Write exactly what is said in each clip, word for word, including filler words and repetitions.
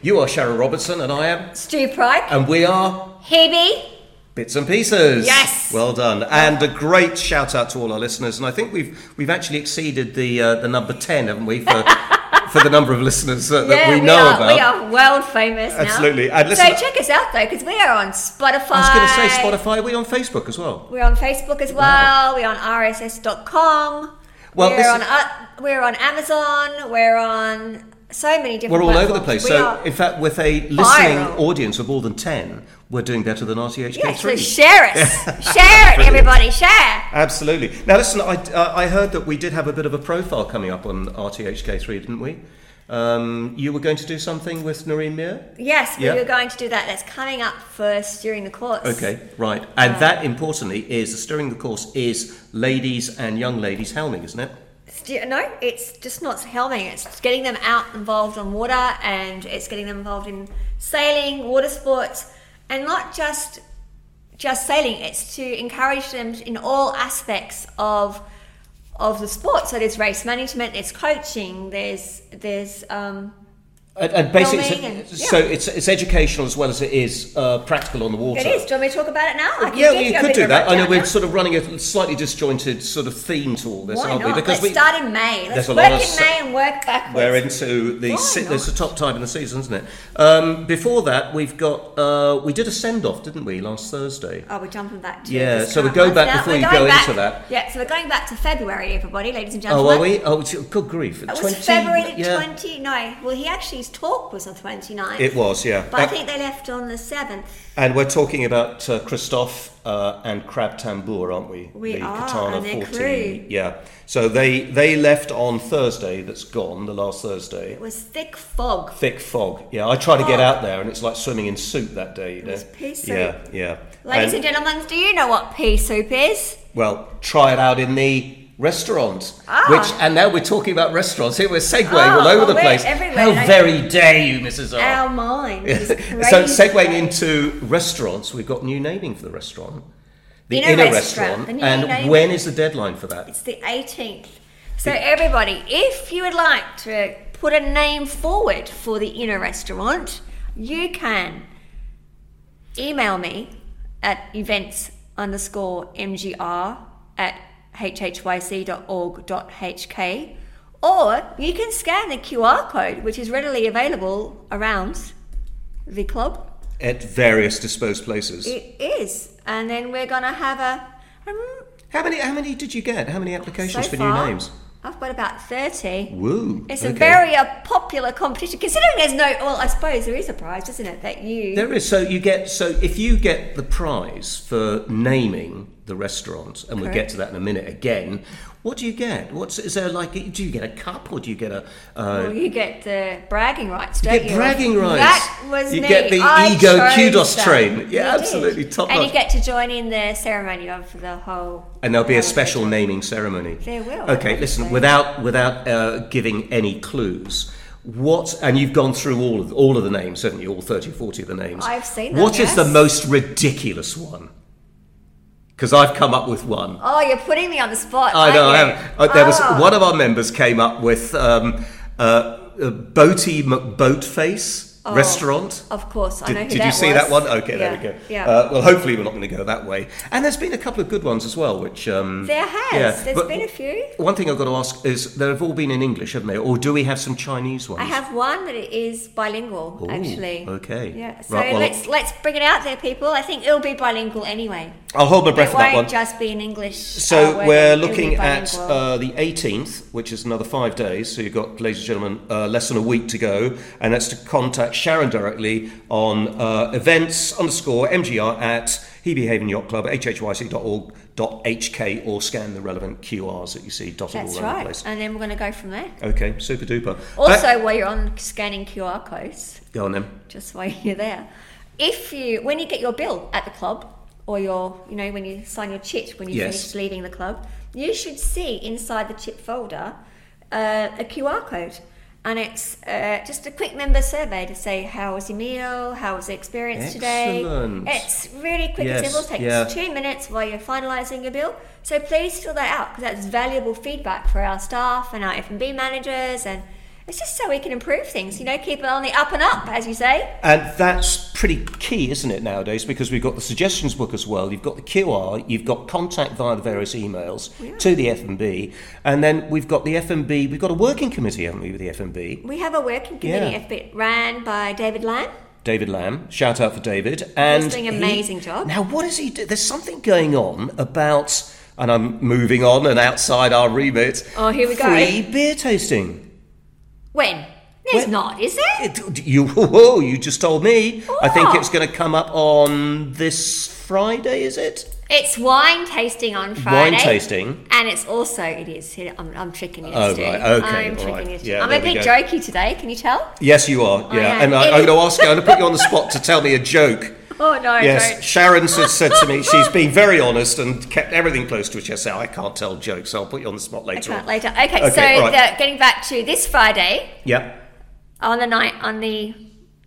You are Sharon Robertson, and I am Stu Pryke. And we are Hebe. Bits and Pieces. Yes. Well done. And a great shout out to all our listeners. And I think we've we've actually exceeded the uh, the number ten, haven't we, for for the number of listeners uh, that yeah, we know we are, about. We are world famous now. Absolutely. And so listen, check us out though, because we are on Spotify. I was going to say Spotify. Are we on Facebook as well? We're on Facebook as well. Wow. We're on R S S dot com. Well, we're on uh, we're on Amazon. We're on so many different. We're all platforms. over the place. We so, in fact, with a listening viral. audience of more than ten, we're doing better than R T H K three. Yeah, so share us. Share it, everybody. Share. Absolutely. Now, listen, I, uh, I heard that we did have a bit of a profile coming up on R T H K three, didn't we? Um, you were going to do something with Noreen Mir? Yes, we yeah. were going to do that. That's coming up for Steering the Course. Okay, right. And Uh, that, importantly, is the Steering the Course is ladies and young ladies helming, isn't it? St- No, it's just not helming. It's getting them out involved on water, and it's getting them involved in sailing, water sports, and not just just sailing. It's to encourage them in all aspects of of the sport. So there's race management, there's coaching, there's there's um, And, and basically, Filming so, and- so yeah. it's it's educational as well as it is uh, practical on the water. it is. Do you want me to talk about it now? I can Yeah, give well, you a could bit do of a that. I know rundown we're now. sort of running a slightly disjointed sort of theme to all this, Why aren't not? we? Because Let's we, start in May. there's Let's a work lot in of se- May and work backwards. we're into the Why si- not? there's the top time in the season, isn't it? Um, before that, we've got uh, we did a send off, didn't we, last Thursday? Oh, we're jumping back to Yeah, this so we current go month back now. before We're you going go back- into that. Yeah, so we're going back to February, everybody, ladies and Oh, gentlemen. are we? Oh, it's, good grief! It was twenty February the yeah. twenty. No, well, he actually his talk was on twenty-ninth. It was, yeah. But I Uh, think they left on the seventh. And we're talking about uh, Christophe uh, and Crab Tambour, aren't we? We the are, Katana and their fourteen. crew. Yeah. So they they left on Thursday. That's gone. The last Thursday. It was thick fog. Thick fog. Yeah, I try to get Fog. out there, and it's like swimming in soup that day. You know? was pea soup. Yeah, yeah. Ladies and, and, gentlemen, do you know what pea soup is? well, try it out in the restaurant. Ah. Which and now we're talking about restaurants. Here we're segueing Oh, all over well, the we're place. everywhere, How don't very dare you, Missus R. Our mind is crazy. So segueing into restaurants, we've got new naming for the restaurant. The Inner inner, restaurant, restaurant. the new And naming. when is the deadline for that? It's the eighteenth. So everybody, if you would like to put a name forward for the inner restaurant, you can email me at events underscore mgr at hhyc.org.hk, or you can scan the Q R code, which is readily available around the club. At various disposed places. It is, and then we're gonna have a. Um, How many How many did you get? How many applications so for far, new names? I've got about thirty. Woo. It's a okay. very uh, popular competition, considering there's no. Well, I suppose there is a prize, isn't it? That you. There is. So you get. So if you get the prize for naming the restaurant, and we'll get Correct. to that in a minute again. What do you get? What's is there like? Do you get a cup or do you get a? Uh, Well, you get the bragging rights, you don't get you? bragging rights. That was You me. get the I ego chose kudos that. train. You Yeah, did. absolutely, top And notch. you get to join in the ceremony of the whole. And there'll be a whole special event. naming ceremony. There will, Okay, listen. obviously. Without without uh, giving any clues, what? And you've gone through all of all of the names, haven't you? All thirty, forty of the names. I've seen them, What is yes. the most ridiculous one? Because I've come up with one. Oh, you're putting me on the spot. I know. I aren't have. you? Uh, there was Oh. one of our members came up with um, uh, uh, Boaty McBoatface Oh, restaurant. Of course, I Did, know who did that you see was. that one? Okay, Yeah, there we go. Yeah. Uh, well, hopefully we're not going to go that way. And there's been a couple of good ones as well, which um, there has. yeah, There's but been a few. One thing I've got to ask is they've all been in English, haven't they? Or do we have some Chinese ones? I have one that is bilingual, Ooh, actually. okay. Yeah. So Right, well- let's let's bring it out there, people. I think it'll be bilingual anyway. I'll hold my breath It for that won't one. just be in English. So uh, word, we're it'll be looking at bilingual. uh, the eighteenth, which is another five days. So you've got, ladies and gentlemen, uh, less than a week to go, and that's to contact Sharon directly on uh, events underscore mgr at Hebe Haven Yacht Club, h h y c dot org dot h k, or scan the relevant Q Rs that you see dotted That's all around the right. place. And then we're going to go from there. Okay, super duper. Also, Back- while you're on scanning Q R codes, go on then. just while you're there, if you when you get your bill at the club, or your you know when you sign your chit when you Yes. finish leaving the club, you should see inside the chit folder uh, a Q R code. And it's uh, just a quick member survey to say, how was your meal? How was the experience Excellent. today? It's really quick Yes, and simple. It takes yeah. two minutes while you're finalising your bill. So please fill that out, because that's valuable feedback for our staff and our F and B managers, and It's just so we can improve things, you know, keep it on the up and up, as you say. And that's pretty key, isn't it, nowadays? Because we've got the suggestions book as well. You've got the Q R. You've got contact via the various emails yeah. to the F M B. And then we've got the F M B. We've got a working committee, haven't we, with the F M B? We have a working committee, yeah. F B, ran by David Lamb. David Lamb. Shout out for David. And he's doing an amazing he, job. Now, what does he do? There's something going on about, and I'm moving on and outside our remit. Oh, here we go. Free beer tasting. When? There's When? not, is there? It, you, whoa, you just told me. Oh. I think it's going to come up on this Friday, is it? It's wine tasting on Friday. Wine tasting. And it's also, it is, I'm, I'm tricking you, Oh, Stu. right, okay, I'm all tricking right. you. Stu. Yeah, I'm there a we bit go. jokey today, can you tell? Yes, you are. I Yeah, am. and I, I'm going to ask you. I'm going to put you on the spot to tell me a joke. Oh, no, Yes, don't. Sharon has said to me, she's been very honest and kept everything close to her chest. I can't tell jokes, so I'll put you on the spot I later can't on. later. Okay, Okay, so all right. the, getting back to this Friday, Yep. on the night, on the,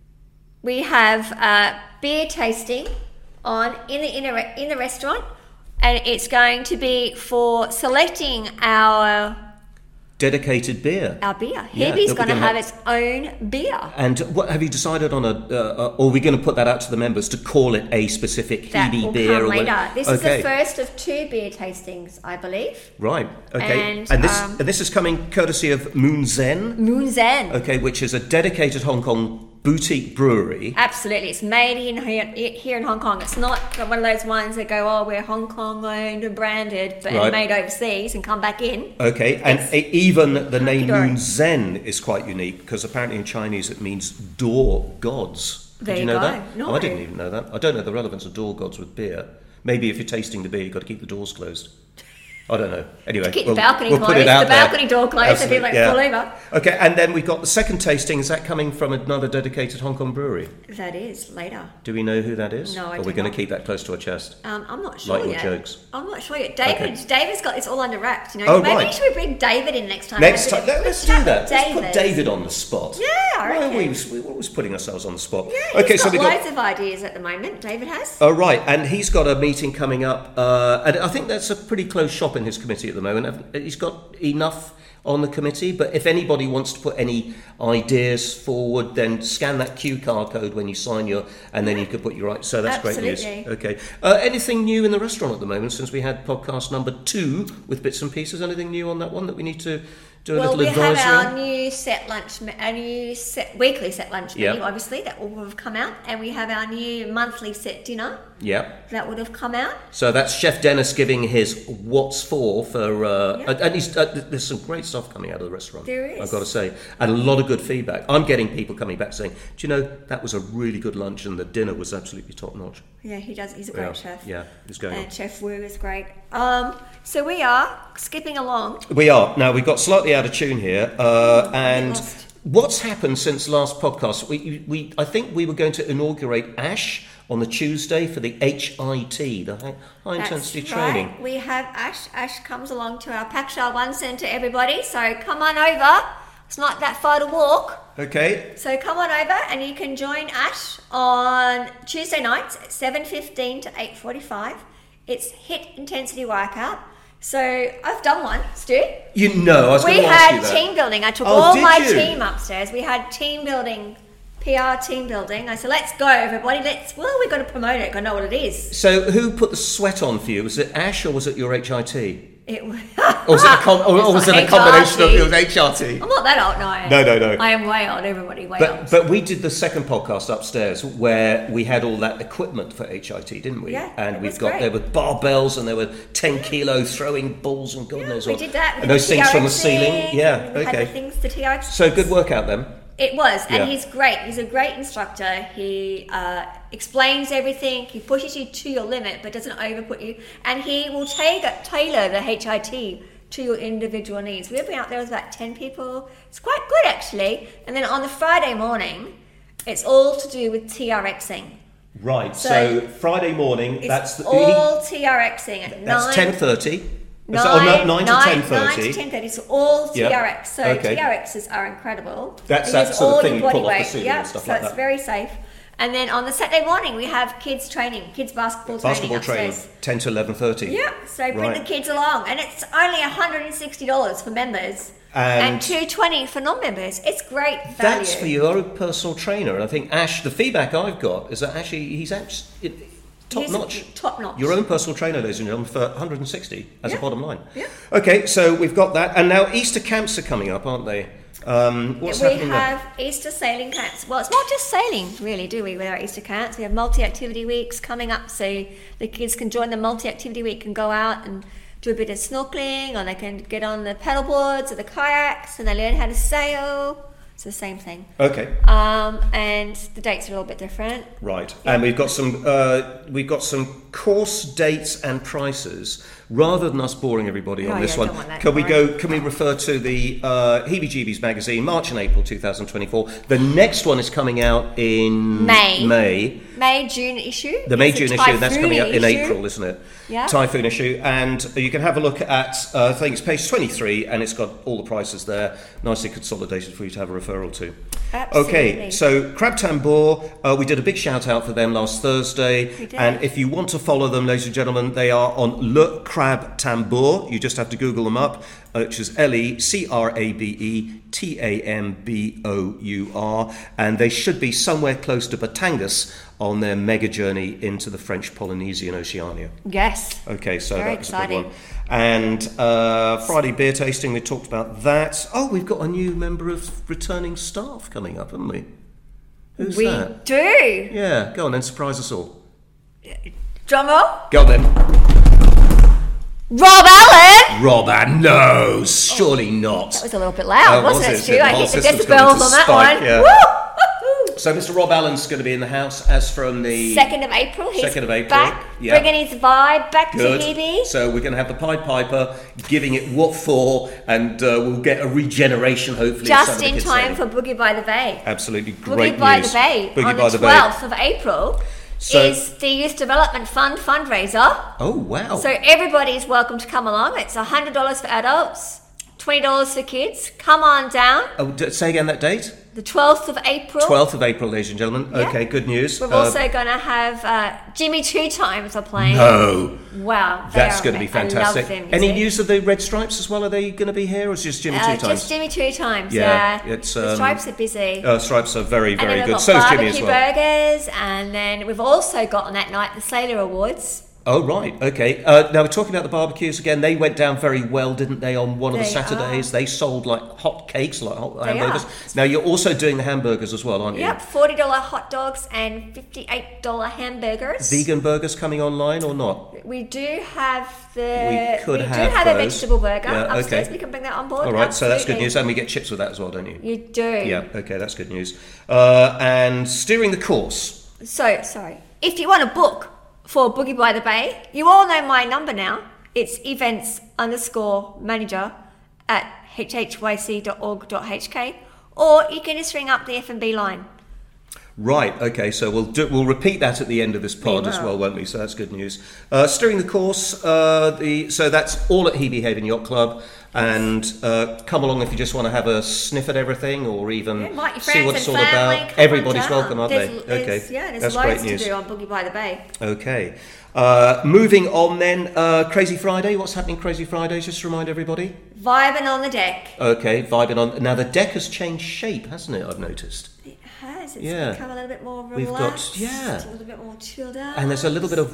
we have uh, beer tasting on in the in, a, in the restaurant, and it's going to be for selecting our Dedicated beer. our beer. Yeah, Hebe's that going we're to gonna have have- its own beer. And what have you decided on a, uh, uh, or are we going to put that out to the members to call it a specific That Hebe will beer? come or later. what- This okay. is the first of two beer tastings, I believe. Right, okay. And, And, this, um, and this is coming courtesy of Moon Zen, Moon Zen. okay, which is a dedicated Hong Kong boutique brewery. Absolutely, it's made in here, here in Hong Kong. It's not one of those ones that go, oh, we're Hong Kong owned and branded, but Right. made overseas and come back in. Okay, and It's e- even the name hunky-dory. Moon Zen is quite unique because apparently in Chinese it means door gods. There Did you you know go. that? No. Oh, I didn't even know that. I don't know the relevance of door gods with beer. Maybe if you're tasting the beer, you've got to keep the doors closed. I don't know. Anyway, Keep we'll, the balcony we'll closed. put it out The there. balcony door closed, so people Absolutely, don't fall over. Okay, and then we've got the second tasting. Is that coming from another dedicated Hong Kong brewery? That is later. Do we know who that is? No, I Or are do we going not. to keep that close to our chest? Um, I'm not sure Like your yet. jokes. I'm not sure yet. David, Okay. David's got this all under wraps. You know, Oh, maybe right. we should bring David in next time. Next Have a time, bit of- let, let's chat do that. with Let's put David on the spot. Yeah, I Why are reckon. we, we're always putting ourselves on the spot. Yeah, okay, he's so got we got. loads of ideas at the moment. David has. Oh, right, and he's got a meeting coming up, uh, and I think that's a pretty close shop in his committee at the moment. He's got enough on the committee, but if anybody wants to put any ideas forward, then scan that Q R code when you sign your, and then you could put your right. So that's great news. Absolutely. Okay, uh, anything new in the restaurant at the moment since we had podcast number two with bits and pieces? Anything new on that one that we need to do a Well, little we advisory have our on? new set lunch, me- our new set weekly set lunch menu, Yep. obviously that will have come out, and we have our new monthly set dinner Yeah. that would have come out. So that's Chef Dennis giving his what's for for, uh, Yeah. and and he's, uh, there's some great stuff coming out of the restaurant. There is. I've got to say, and a lot of good feedback. I'm getting people coming back saying, "Do you know that was a really good lunch and the dinner was absolutely top notch." Yeah, he does. He's a great Yeah, chef. yeah, it's going on. And Chef Wu is great. Um, so we are skipping along. We are now. We've got slightly out of tune here, uh, and lost. what's happened since last podcast? We, we, I think we were going to inaugurate Ash on the Tuesday for the H I T, the high, high intensity That's training. right. We have Ash. Ash comes along to our Paksha One Centre, everybody. So come on over. It's not that far to walk. Okay, So come on over and you can join Ash on Tuesday nights at seven fifteen to eight forty-five. It's HIIT intensity workout. So I've done one, Stu. you know, I was We going to ask you had that. team building. I took Oh, all did my you? team upstairs. We had team building, P R team building. I said, let's go, everybody. Let's. Well, we've got to promote it. Got to know what it is. So, who put the sweat on for you? Was it Ash or was it your H I T? It was. Or was it a, com- or, or was it a combination of it was H R T? I'm not that old, no. No, no, no. I am way old. Everybody way But old. but we did the second podcast upstairs where we had all that equipment for H I T, didn't we? Yeah, and it we've was got great. there were barbells and there were ten kilo throwing balls and God knows we what. did that. We And did those things from the TRXing, ceiling. Yeah. We had the Okay. things to T R X. So good workout then. It was, and Yeah. he's great. He's a great instructor. He uh, explains everything. He pushes you to your limit, but doesn't overput you. And he will tailor, tailor the H I T to your individual needs. We've been out there with about ten people. It's quite good, actually. And then on the Friday morning, it's all to do with TRXing. Right. So, So Friday morning. It's that's the. all TRXing at that's nine. ten thirty. Nine, oh, no, nine to nine- ten nine thirty. to ten thirty. So all Yeah. T R X. So Okay. T R Xs are incredible. That's They that use sort of all thing your you pull body off the weight. ceiling Yeah, and stuff so like it's that. very safe. And then on the Saturday morning we have kids training, kids basketball training Basketball training, upstairs. ten to eleven thirty. Yeah, so bring Right. the kids along, and it's only one hundred and sixty dollars for members. And, And two twenty for non-members. It's great value. that's for your own personal trainer. And I think Ash, the feedback I've got is that actually he's actually top He's notch. top notch. Your own personal trainer, ladies and gentlemen, for one hundred sixty as Yeah. a bottom line. Yeah. Okay, so we've got that. And now Easter camps are coming up, aren't they? Um, what's we happening have there? Easter sailing camps. Well, it's not just sailing, really, do we, with our Easter camps? We have multi-activity weeks coming up, so the kids can join the multi-activity week and go out and do a bit of snorkeling, or they can get on the paddle boards or the kayaks, and they learn how to sail. It's the same thing. Okay. Um, and the dates are a little bit different. Right, and we've got some uh, we've got some course dates and prices. Rather than us boring everybody on Oh, this yeah, one, don't want that can we boring. go? Can we refer to the uh, Heebie-Jeebies magazine, March and April twenty twenty-four? The next one is coming out in May. May. May, June issue. The May It's a June issue, that's coming out in typhoon issue. April, isn't it? Yeah. Typhoon issue, and you can have a look at. Uh, I think it's page twenty-three, and it's got all the prices there, nicely consolidated for you to have a referral to. Absolutely. Okay, so Crab Tambour, uh, we did a big shout out for them last Thursday, We did. and if you want to follow them, ladies and gentlemen, they are on Le Crab Tambour. You just have to Google them up, uh, which is L E C R A B E T A M B O U R, and they should be somewhere close to Batangas on their mega journey into the French Polynesian Oceania. Yes. Okay, so Very that was a exciting. good one. And uh, Friday beer tasting, we talked about that. Oh, we've got a new member of returning staff coming up, haven't we? Who's we that? do. Yeah, go on then, surprise us all. Drum roll. Go on then. Rob Allen. Robert, no, surely not. That was a little bit loud, Oh, wasn't was it, it? Stu? The I whole hit the system's gone decibels into on that spike, one. yeah. Woo! So Mister Rob Allen's going to be in the house as from the Second of April. He's Second of April, back, yeah. bringing his vibe back Good. to Hebe. So we're going to have the Pied Piper giving it what for, and uh, we'll get a regeneration hopefully. of some Just of the in kids time saying. for Boogie by the Bay. Absolutely great Boogie by news. the Bay Boogie on by the the Bay. twelfth of April So- is the Youth Development Fund fundraiser. Oh wow! So everybody's welcome to come along. It's one hundred dollars for adults, twenty dollars for kids. Come on down. oh, d- say again that date. The twelfth of April. twelfth of April, ladies and gentlemen. Yeah. Okay, good news. We're Uh, also going to have uh, Jimmy Two Times are playing. no, Wow. they that's are going to be amazing. fantastic. I love them Any music. news of the Red Stripes as well? Are they going to be here, or is it just Jimmy Uh, Two Times? Just Jimmy Two Times, Yeah, yeah. it's, the um, Stripes are busy. Uh, Stripes are very, and very then we've good. got So is Jimmy barbecue as well. burgers, and then we've also got on that night the Sailor Awards. Oh right, okay. Uh, now we're talking about the barbecues again. They went down very well, didn't they? On one of the They Saturdays, are. they sold like hot cakes, like hot They hamburgers. are. Now you're also doing the hamburgers as well, aren't you? Yep, forty dollars hot dogs and fifty-eight dollars hamburgers. Vegan burgers coming online or not? We do have the. We could do have have a those. vegetable burger Yeah, upstairs. okay. We can bring that on board. All right, so that's good Absolutely. news, and we get chips with that as well, don't you? You do. Yeah, okay, that's good news. Uh, and steering the course. So, sorry. If you want to book for Boogie by the Bay, you all know my number now. It's events underscore manager at h h y c dot org dot h k, or you can just ring up the F and B line. Right, okay, so we'll do, we'll repeat that at the end of this pod We as will. well, won't we? So that's good news. Uh, steering the course, uh, the so that's all at Hebe Haven Yacht Club, and uh, come along if you just want to have a sniff at everything, or even Invite your see friends what it's all and family. about. Come Everybody's on down. welcome, aren't There's- they? there's- Okay, Yeah, there's that's loads great to news. do on Boogie by the Bay. Okay, uh, moving on then. Uh, Crazy Friday. What's happening Crazy Friday? Just to remind everybody. Vibing on the deck. Okay, vibing on. Now the deck has changed shape, hasn't it? I've noticed. It has. It's Yeah. become a little bit more We've got- relaxed. yeah. A little bit more chilled out. And there's a little bit of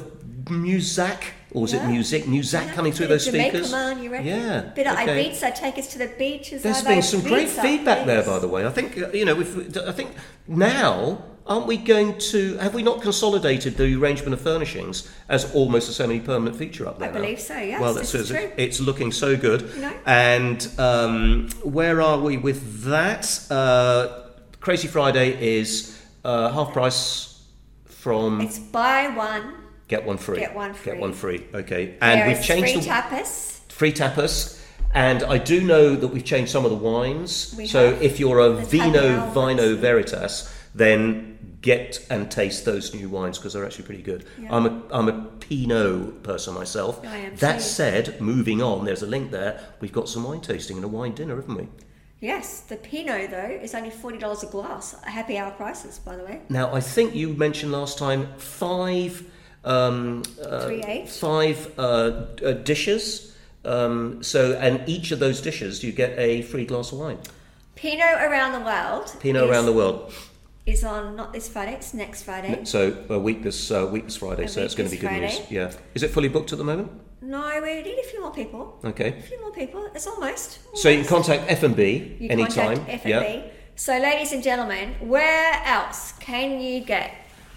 music, or is it Yeah. music? Music Yeah, coming through bit of those Jamaica speakers. Man, you reckon? Yeah. Bit of okay. Ibiza, take us to the beaches. There's have been those some great Ibiza feedback there, things. by the way. I think uh, you know. We've, I think now, aren't we going to? Have we not consolidated the arrangement of furnishings as almost a semi-permanent feature up there? I now? believe so, yes, Well, this that's is true. It's looking so good. No. And um, where are we with that? Uh, Crazy Friday is uh, half price from It's buy one, get one free. Get one free. Get one free. Okay. And there we've is changed free the tapas. free tapas, and I do know that we've changed some of the wines. We so have. if you're a The Vino Tagliaras. Vino Veritas, then get and taste those new wines because they're actually pretty good. Yeah. I'm a I'm a Pinot person myself. I am That too. said, moving on, there's a link there. We've got some wine tasting and a wine dinner, haven't we? Yes, the Pinot though is only forty dollars a glass. Happy hour prices, by the way. Now I think you mentioned last time five um, uh, Three eight. five uh, uh, dishes. Um, so, and each of those dishes, you get a free glass of wine. Pinot Around the World. Pinot is, Around the World. Is on not this Friday, it's next Friday. So a week this uh, week this Friday, A so week it's going to be this good Friday. news. Yeah. Is it fully booked at the moment? No, we need a few more people. Okay. A few more people. It's almost. almost. So you can contact F and B You anytime. contact F and B. Yeah. So, ladies and gentlemen, where else can you get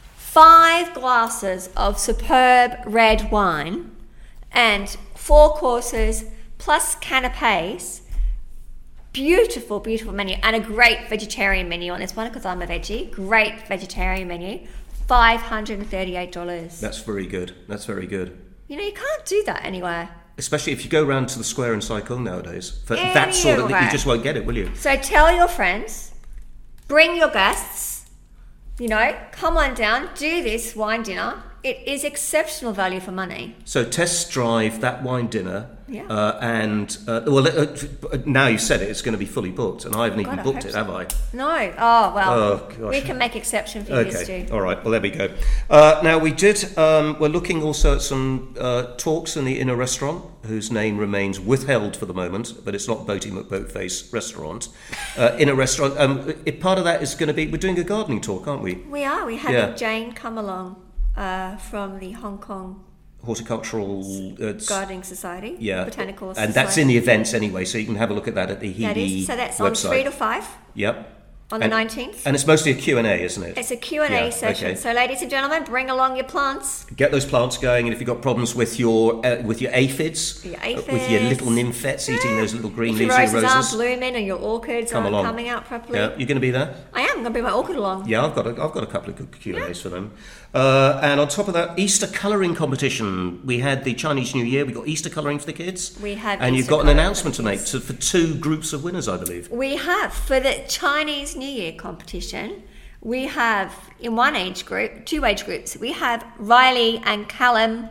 five glasses of superb red wine and four courses plus canapes? Beautiful, beautiful menu, and a great vegetarian menu on this one because I'm a veggie. Great vegetarian menu, five hundred thirty-eight dollars. That's very good. That's very good. You know, you can't do that anywhere. Especially if you go round to the square in Sai Kung nowadays. For that sort of thing, you Anywhere. just won't get it, will you? So tell your friends, bring your guests, you know, come on down, do this wine dinner. It is exceptional value for money. So test drive that wine dinner. Yeah. Uh, and, uh, well, uh, now you said it, it's going to be fully booked. And I haven't even God, I booked hope it, so. have I? No. Oh, well, Oh, gosh. we can make exception for you, Okay, Stu. all right. Well, there we go. Uh, now we did. Um, we're looking also at some uh, talks in the Inner Restaurant, whose name remains withheld for the moment, but it's not Boaty McBoatface Restaurant. Uh, Inner Restaurant. Um, it, part of that is going to be. We're doing a gardening talk, aren't we? We are. We had Yeah. Jane come along uh, from the Hong Kong Horticultural. Uh, Gardening Society, yeah, Botanical and Society. that's in the events anyway, so you can have a look at that at the That Hebe is. So that's website. on three to five Yep. on the And- nineteenth. And it's mostly a Q and A, isn't it? It's a Q and A Yeah, session. okay. So, ladies and gentlemen, bring along your plants. Get those plants going, and if you've got problems with your uh, with your aphids, Your uh, with your aphids. little nymphets eating those little green If your leaves roses of aren't roses, blooming and your orchids come aren't along. coming out properly, Yeah, you're going to be there. I am going to bring my orchid along. Yeah, I've got a, I've got a couple of good Q and A's for them. Uh, and on top of that, Easter colouring competition. We had the Chinese New Year. We got Easter colouring for the kids. We have and you've Easter got an colouring announcement for to the make kids. to, for two groups of winners, I believe. We have, for the Chinese New Year competition, we have, in one age group, two age groups, we have Riley and Callum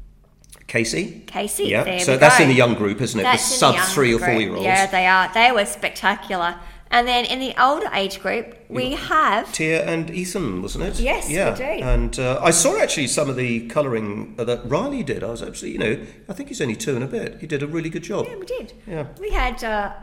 Casey. Casey. Yeah. There so we that's go. in the young group, isn't it? That's the in sub young three or group. four year olds. Yeah, they are. They were spectacular. And then in the older age group, we have... Tia and Ethan, wasn't it? Yes, we yeah. do. And uh, I saw actually some of the colouring that Riley did. I was absolutely, you know, I think he's only two and a bit. He did a really good job. Yeah, we did. Yeah. We had uh,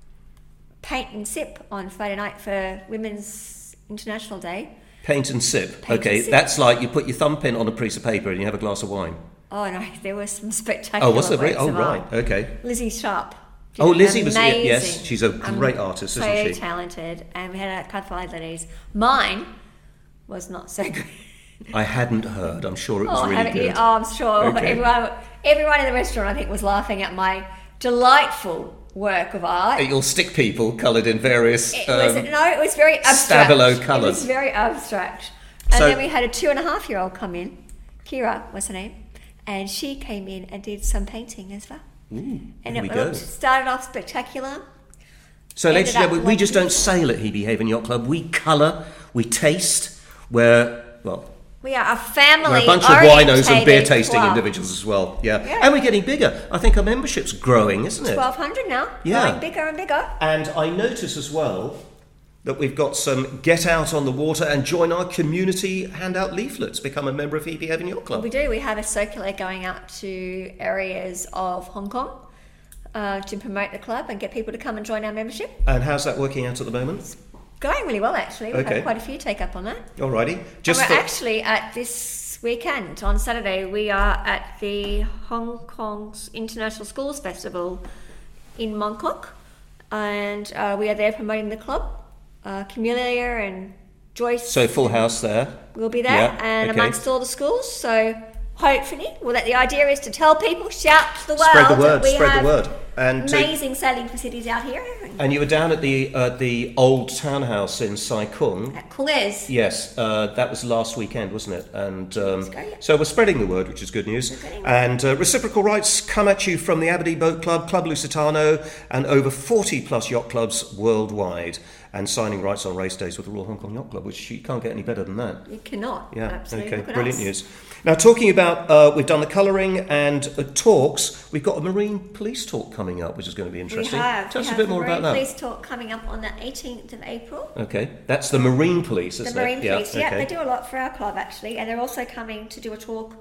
paint and sip on Friday night for Women's International Day. Paint and sip. Paint okay, and sip. that's like you put your thumb pin on a piece of paper and you have a glass of wine. Oh no, there were some spectacular. Oh, what's the works Oh, of right. art. Okay. Lizzie Sharp. did Oh, Lizzie was- amazing. yes, she's a great artist, isn't so she? talented, and we had a couple of ladies. Mine was not so good. I hadn't heard. I'm sure it was Oh, really haven't you? good. Oh, I'm sure Okay. everyone, everyone in the restaurant, I think, was laughing at my delightful work of art. You'll stick people coloured in various. It was, um, no, it was very abstract. Stabilo It colours. was very abstract. And So- then we had a two and a half year old come in. Kira was her name. And she came in and did some painting as well. Ooh, And there it we go. looked, started off spectacular. So, ladies and ended up gentlemen, we like- just don't sail at Hebe Haven Yacht Club. We colour, we taste. We're well, We are a family. we're a bunch of winos and beer orientated tasting club. individuals as well. Yeah. Yeah. and we're getting bigger. I think our membership's growing, isn't it? twelve hundred now. Yeah. Growing bigger and bigger. And I notice as well that we've got some get out on the water and join our community handout leaflets. Become a member of Hebe Haven Yacht Club. We do. We have a circular going out to areas of Hong Kong uh, to promote the club and get people to come and join our membership. And how's that working out at the moment? Going really well, actually. We've Okay. had quite a few take up on that. Alrighty. Just and we're for- actually at this weekend, on Saturday, we are at the Hong Kong's International Schools Festival in Mongkok. And uh, we are there promoting the club. Uh, Camellia and Joyce so full house there. will be there, Yeah, and okay. amongst all the schools. So hopefully, well, that the idea is to tell people, shout to the world, Spread the that word. we Spread have the word. And uh, amazing sailing facilities out here and you were down at the uh, the old townhouse in Sai Kung. at Kung's. Yes, uh, that was last weekend, wasn't it? And um, go, yeah. so we're spreading the word, which is good news. spreading the And uh, reciprocal rights come at you from the Aberdeen Boat Club, Club Lusitano, and over forty plus yacht clubs worldwide. And signing rights on race days with the Royal Hong Kong Yacht Club, which you can't get any better than that. You cannot. Yeah, Absolutely. okay, Look at brilliant us. news. Now, talking about, uh, we've done the colouring and uh, talks, we've got a Marine Police talk coming up, which is going to be We interesting. have. Tell we us a have bit the more Marine about that. Police talk coming up on the eighteenth of April. Okay, that's the Marine Police, The isn't Marine it? Police, yeah, okay. they do a lot for our club actually, and they're also coming to do a talk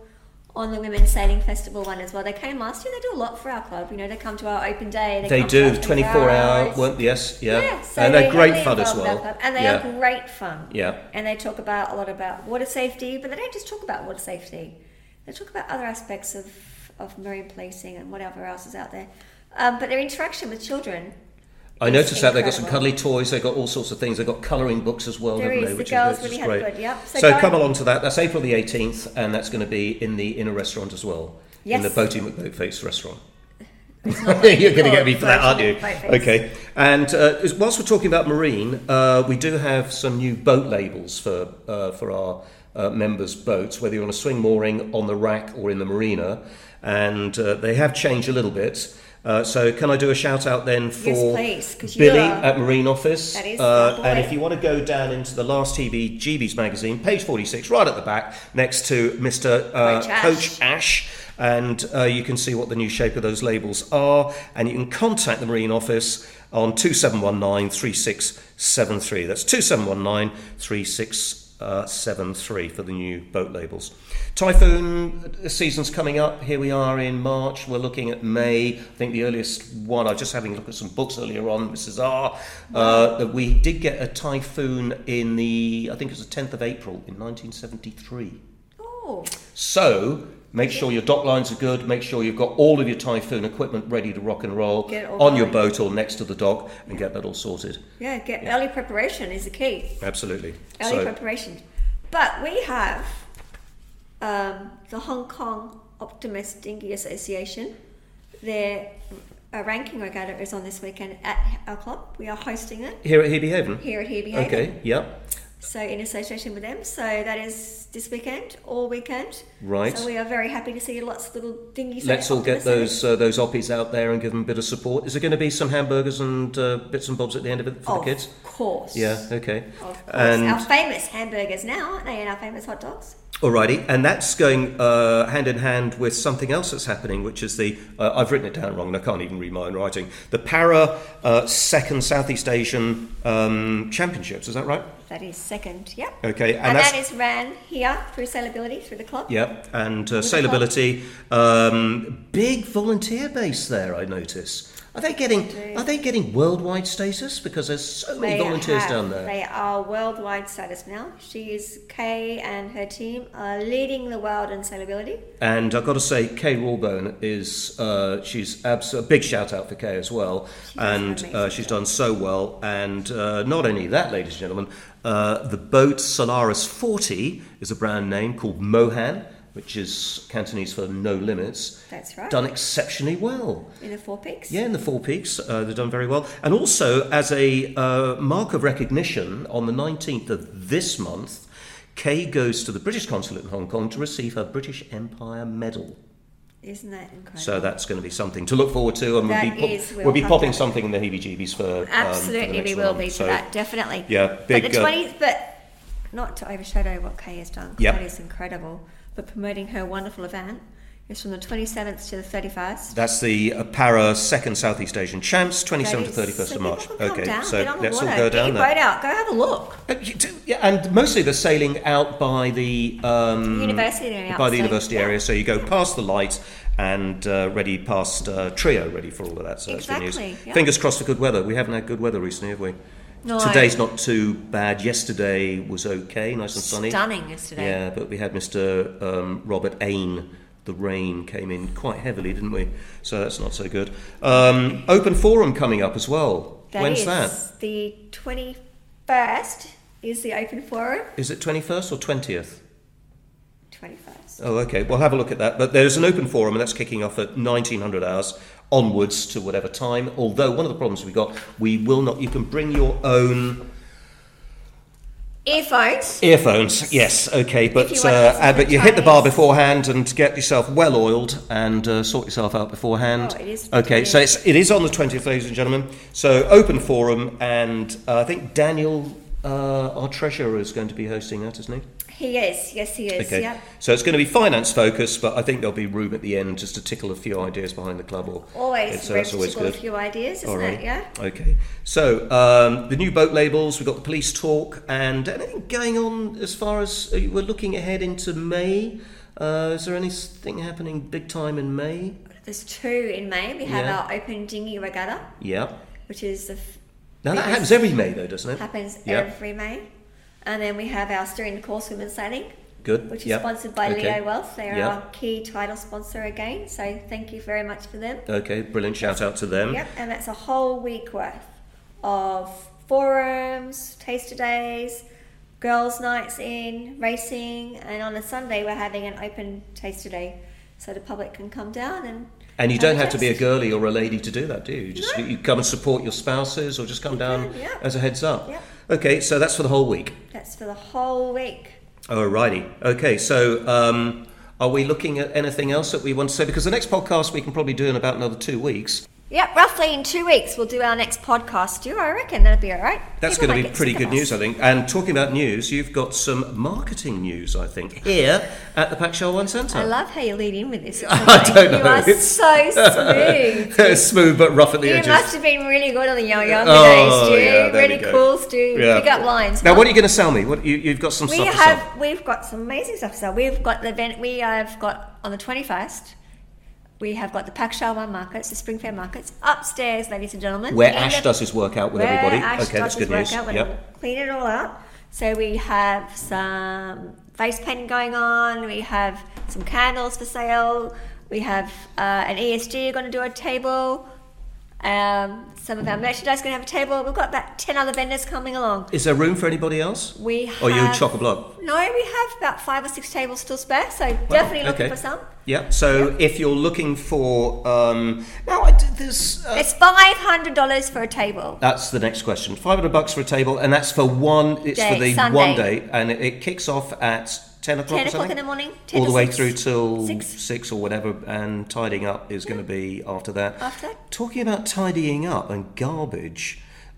on the Women's Sailing Festival one as well. They came last year. They do a lot for our club. You know, they come to our open day. They, They come to do our twenty-four hour, hours. weren't yes, yeah, Yeah, so and they're they're great heavily fun as involved in our well. club, and they yeah. are great fun. Yeah. And they talk about a lot about water safety, but they don't just talk about water safety. They talk about other aspects of, of marine policing and whatever else is out there. Um, but their interaction with children. I is noticed that they've got some incredible. cuddly toys. They've got all sorts of things. They've got colouring books as well, There haven't is. they? The Which girls is, really is had great. good, yep. So So go- come along to that. That's April the eighteenth, and that's going to be in the inner restaurant as well. In Yes. the Boaty McBoatface restaurant. It's not You're going to get me for that, aren't you? Boatface. Okay. And uh, as- whilst we're talking about marine, uh, we do have some new boat labels for uh, for our uh, members' boats, whether you're on a swing mooring, on the rack, or in the marina. And uh, they have changed a little bit. Uh, so can I do a shout out then for Yes, please, 'cause you Billy are- at Marine Office? That is uh, our boy. and if you want to go down into the last T V G B's magazine, page forty-six, right at the back, next to Mister Uh, Coach Ash. Coach Ash, and uh, you can see what the new shape of those labels are, and you can contact the Marine Office on two seven one nine, three six seven three. That's two seven one nine, three six seven three for the new boat labels. Typhoon season's coming up. Here we are in March. We're looking at May. I think the earliest one, I was just having a look at some books earlier on, Missus R, uh, that we did get a typhoon in the, I think it was the tenth of April in nineteen seventy-three. Oh, So make sure your dock lines are good. Make sure you've got all of your typhoon equipment ready to rock and roll Get it all on your going. boat or next to the dock, and get that all sorted. yeah, get early preparation is the key. Absolutely. Early So preparation. But we have um, the Hong Kong Optimist Dinghy Association. Their uh, ranking regatta is on this weekend at our club. We are hosting it here at Hebe Haven. here at Hebe Haven. Okay. Yep. So in association with them. So that is this weekend, all weekend. Right. So we are very happy to see lots of little dinghy. Let's all get optimists. those uh, those oppies out there and give them a bit of support. Is there going to be some hamburgers and uh, bits and bobs at the end of it for Of the kids? course. Yeah. Okay. Of course. And Our famous hamburgers now, aren't they? And our famous hot dogs. alrighty, and that's going uh, hand in hand with something else that's happening, which is the uh, I've written it down wrong, and I can't even read my own writing. The Para uh, Second Southeast Asian um, Championships. Is that right? That is second. Yep. Okay, and, And, that's that is ran here through Sailability, through the club. yeah, and uh, the Sailability, um, big volunteer base there. I notice. Are they getting do. Are they getting worldwide status? Because there's so many They volunteers have- down there. They are worldwide status now. She is Kay and her team are leading the world in sailability. And I've got to say, Kay Rawbone is, uh, she's abs- a big shout out for Kay as well. She does an And amazing uh, she's job. done so well. And uh, not only that, ladies and gentlemen, uh, the boat Solaris forty is a brand name called Mohan, which is Cantonese for no limits. That's right. Done exceptionally well. In the Four Peaks. Yeah, in the Four Peaks, uh, they've done very well. And also, as a uh, mark of recognition, on the nineteenth of this month, Kay goes to the British consulate in Hong Kong to receive her British Empire Medal. Isn't that incredible? So that's going to be something to look forward to, and we'll That be, pop- is, we'll we'll be have popping to- something in the heebie-jeebies for um, for the Absolutely, next we will one. be for So, that, definitely. Yeah, big. But the uh, twenties, but not to overshadow what Kay has done, 'cause Yep. that is incredible. But promoting her wonderful event is from the twenty-seventh to the thirty-first. that's the uh, Para Second Southeast Asian Champs, twenty-seventh to That is- thirty-first so of March. people can come Okay, down, so get on the let's all water, go get down your there. boat out, go have a look. Uh, you do- Yeah, and mostly they're sailing out by the um, University area, by the so, university yeah. area. So you go past the light and uh, ready past uh, Trio, ready for all of that. So that's good Exactly, news. yeah. Fingers crossed for good weather. We haven't had good weather recently, have we? No. Today's not too bad. Yesterday was okay, nice and sunny. Stunning yesterday. Yeah, but we had Mister Um, Robert Ain. The rain came in quite heavily, didn't we? So that's not so good. Um, open forum coming up as well. That When's is that? the twenty-first is the open forum. Is it twenty-first or twentieth? twenty-first. Oh, okay. We'll have a look at that. But there's an open forum, and that's kicking off at nineteen hundred hours onwards to whatever time. Although one of the problems we got, we will not. You can bring your own Earphones. earphones. Yes, okay. But you want to uh, listen uh, to but you hit the bar Chinese. beforehand and get yourself well oiled and uh, sort yourself out beforehand. Oh, it is Okay, so it's, it is on the twentieth, ladies and gentlemen. So open forum, and uh, I think Daniel, uh, our treasurer, is going to be hosting that, isn't he? He is. Yes, he is. Okay, Yep. so it's going to be finance focused, but I think there'll be room at the end just to tickle a few ideas behind the club. Or Always so room that's to always tickle a good. few ideas, isn't Alrighty. it? Yeah. Okay. So um, the new boat labels. We've got the police talk, and anything going on as far as uh, we're looking ahead into May. Uh, is there anything happening big time in May? There's two in May. We have Yeah. our Open Dinghy Regatta, Yeah. which is the f- Now that biggest- happens every May though, doesn't it? happens Yeah. every May. And then we have our Steering the Course Women's Sailing, Good. which is Yep. sponsored by Okay. Leo Wealth. They are Yep. our key title sponsor again, so thank you very much for them. Okay, brilliant. Shout out to them. Yep, and that's a whole week worth of forums, taster days, girls' nights in, racing, and on a Sunday we're having an open taster day, so the public can come down and. And you have don't a have to be a taste. girly or a lady to do that, do you? You just No. you come and support your spouses, or just come down can, yeah. as a heads up. Yeah. Okay, so that's for the whole week. That's for the whole week. Alrighty. Okay, so um, are we looking at anything else that we want to say? Because the next podcast we can probably do in about another two weeks. Yep, roughly in two weeks we'll do our next podcast, Stu. I reckon that'll be all right. That's People going to might be get pretty sick good of news, us. I think. And talking about news, you've got some marketing news, I think, here at the Pack Show One Centre. I love how you lead in with this. I don't know. You are It's- so smooth. Smooth but rough at the You edges. must have been really good on the young younger Oh, days, Stu. yeah, there we really go. cool, Stu. Yeah. Pick up lines. Now, what are you going to sell me? What you, You've got some We stuff to have, sell. we've got some amazing stuff to sell. We've got the event, we have got on the twenty-first, we have got the Pack Show One markets, the Spring Fair markets, upstairs, ladies and gentlemen. Where in Ash the- does his workout with where everybody. Ash Okay, that's does his good news. workout, we're Yep. gonna clean it all out. So we have some face painting going on, we have some candles for sale, we have uh, an E S G going to do a table, um, some of our merchandise going to have a table. We've got about ten other vendors coming along. Is there room for anybody else? We have, Or you chock-a-block? No, we have about five or six tables still spare, so definitely looking okay. for some. Yeah. So if you're looking for um, now, I did this. Uh, It's five hundred dollars for a table. that's the next question. Five hundred bucks for a table, and that's for one. It's Day, for the Sunday. one day, and it, it kicks off at ten o'clock. Ten or o'clock something? in the morning, ten all the to way six. through till Six. six or whatever, and tidying up is going to be after that. After that? Talking about tidying up and garbage.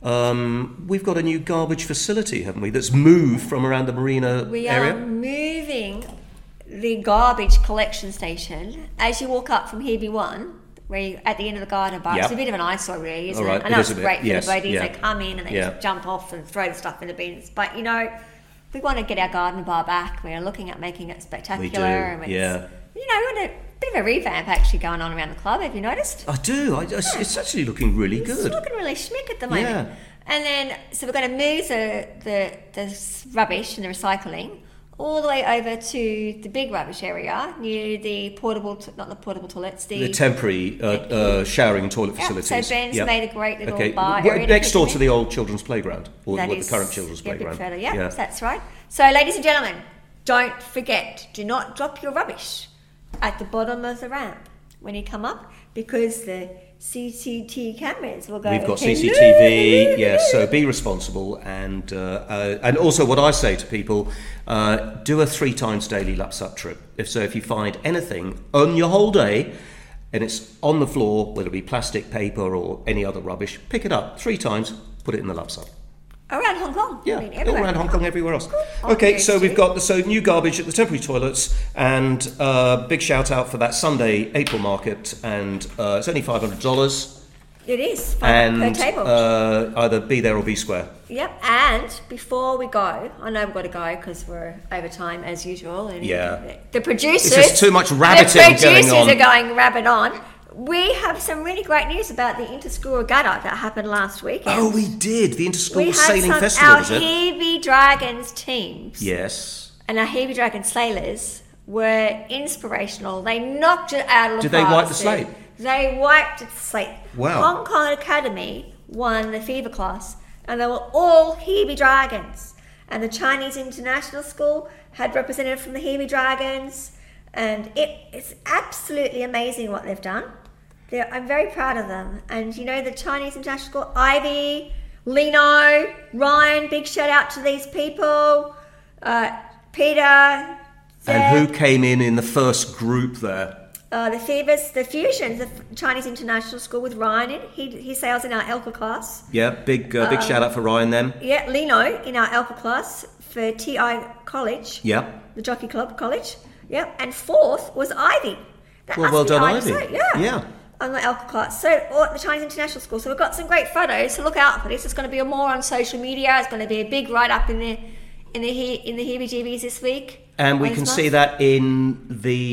Um, we've got a new garbage facility, haven't we? That's moved from around the marina We area. are moving the garbage collection station as you walk up from Hebe One, where you, at the end of the garden bar. Yep. It's a bit of an eyesore, really, isn't All right, it? I it know is it's a bit, great for yes, the boaties. yeah. They come in and they Yeah. just jump off and throw the stuff in the bins. But you know, we want to get our garden bar back. We're looking at making it spectacular. We do, and it's, yeah. You know, we want a bit of a revamp actually going on around the club. Have you noticed? I do. I, it's, it's actually looking really It's good. looking really schmick at the moment. Yeah. And then, so we're going to move the, the, the s- rubbish and the recycling all the way over to the big rubbish area near the portable, t- not the portable toilets, the, The temporary uh, uh, showering and toilet Yeah, facilities. so Ben's Yeah. made a great little Okay. bar w- area next to door put to them the in. old children's playground, or That what is- the current children's yeah, a bit playground. further, yeah, that's right. So, ladies and gentlemen, don't forget, do not drop your rubbish at the bottom of the ramp when you come up, because the C C T V cameras will go. We've got "Hello." C C T V, yes. So be responsible, and uh, uh, and also what I say to people: uh, do a three times daily laps up trip. If so, if you find anything on your whole day, and it's on the floor, whether it be plastic, paper, or any other rubbish, pick it up three times, put it in the laps up. Around Hong Kong. Yeah, I mean, all everywhere. around Hong Kong, everywhere else. Oh, Okay, yes, so we've too. got the so new garbage at the temporary toilets, and uh, big shout out for that Sunday April market, and uh, it's only five hundred dollars. It is five And per table. uh, either be there or be square. Yep. And before we go, I know we've got to go because we're over time as usual. And Yeah. The producers. It's just too much rabbiting The producers going on. are going rabbit on. We have some really great news about the inter-school regatta that happened last weekend. Oh, we did the Interschool we had Sailing some, Festival, our is it? Hebe Dragons teams. Yes. And our Hebe Dragon sailors were inspirational. They knocked it out of the Did they park. wipe the slate? They wiped the slate. Wow. Hong Kong Academy won the fever class, and they were all Hebe Dragons. And the Chinese International School had representative from the Hebe Dragons, and it, it's absolutely amazing what they've done. They're, I'm very proud of them. And you know, the Chinese International School, Ivy, Lino, Ryan, big shout out to these people. Uh, Peter, And Zeb, who came in in the first group there? uh, the Fevers, the Fusions, the Chinese International School with Ryan in. He, he sails in our Elka class. Yeah, big uh, big Um, shout out for Ryan then. Yeah, Lino in our Elka class for T I College. Yeah. The Jockey Club College. Yep. And fourth was Ivy. That Well, must well be done, Ivy. Ivy. So, yeah. Yeah. On the Elka class. So, or the Chinese International School. So we've got some great photos. So look out for this. It's going to be more on social media. It's going to be a big write up in the in the he- in the heebie-jeebies this week. And we Those can months. see that in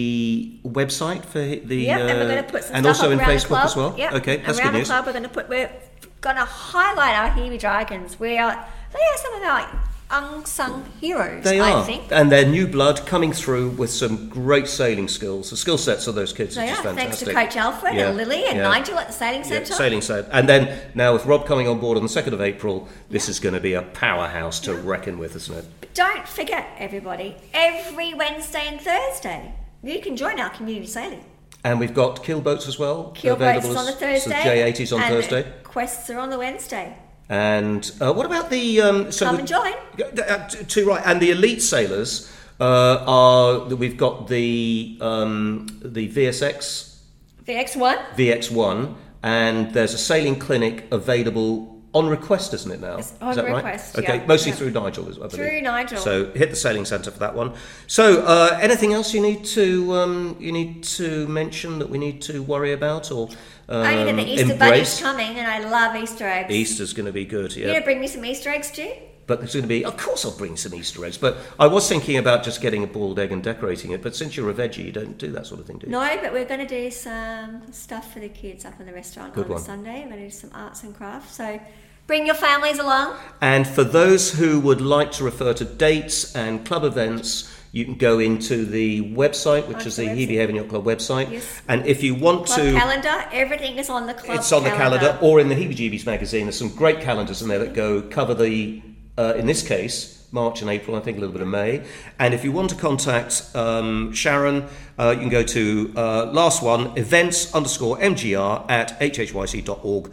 the website for the Yep, uh, and we're going to put some and stuff also up in around the Facebook club. as well. Yep. Okay, that's around good news. the club, we're going to put. We're going to highlight our Hebe Dragons. We are. They are some of our unsung heroes. They I are, think. and they're new blood coming through with some great sailing skills. The skill sets of those kids They are just are. Thanks fantastic. to Coach Alfred Yeah, and Lily and yeah. Nigel at the Sailing Yeah, Centre. sailing side. And then now with Rob coming on board on the second of April, this is going to be a powerhouse to reckon with, isn't it? But don't forget, everybody, every Wednesday and Thursday, you can join our community sailing. And we've got keel boats as well. Keel boats available is on the as- Thursday. So J eighties on and Thursday. Quests are on the Wednesday. And uh, what about the... Um, so Come we- and join. Uh, t- Too right. And the elite sailors uh, are... We've got the um, the V S X, The X one. V X one, and there's a sailing clinic available on request, isn't it now? It's on Is that request, right? Okay, yeah. mostly Yeah. through Nigel, I believe. Through Nigel. So hit the sailing centre for that one. So uh, anything else you need to um, you need to mention that we need to worry about or um, Only that the Easter Bunny's embrace? coming, and I love Easter eggs. Easter's going to be good, You yeah. gonna bring me some Easter eggs, Stu? But there's going to be, of course, I'll bring some Easter eggs. But I was thinking about just getting a boiled egg and decorating it. But since you're a veggie, you don't do that sort of thing, do you? No, but we're going to do some stuff for the kids up in the restaurant Good on one. a Sunday. We're going to do some arts and crafts. So bring your families along. And for those who would like to refer to dates and club events, you can go into the website, which Onto is the the Hebe website. Haven Yacht Club website. Yes. And if you want Club to... calendar, everything is on the club It's on the calendar, or in the Heebie-Jeebies magazine. There's some great calendars in there that go cover the, uh, in this case, March and April, I think a little bit of May. And if you want to contact um, Sharon, uh, you can go to uh, last one, events underscore mgr at hhyc.org,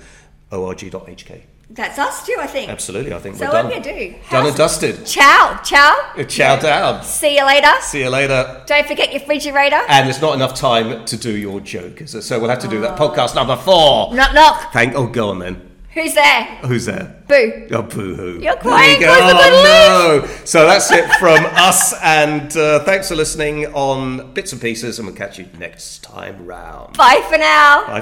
org.hk. That's us too, I think. Absolutely, I think So we're what done. are we going to do? Done How's- and dusted. Ciao, ciao. Ciao down. See you later. See you later. Don't forget your refrigerator. And there's not enough time to do your joke, is there? So we'll have to do that. Podcast number four. Knock, knock. Thank. Oh, go on then. Who's there? Who's there? Boo. Oh, boo-hoo. You're crying There you 'cause go. we're gonna Oh, no. So that's it from us, and uh, thanks for listening on Bits and Pieces, and we'll catch you next time round. Bye for now. Bye.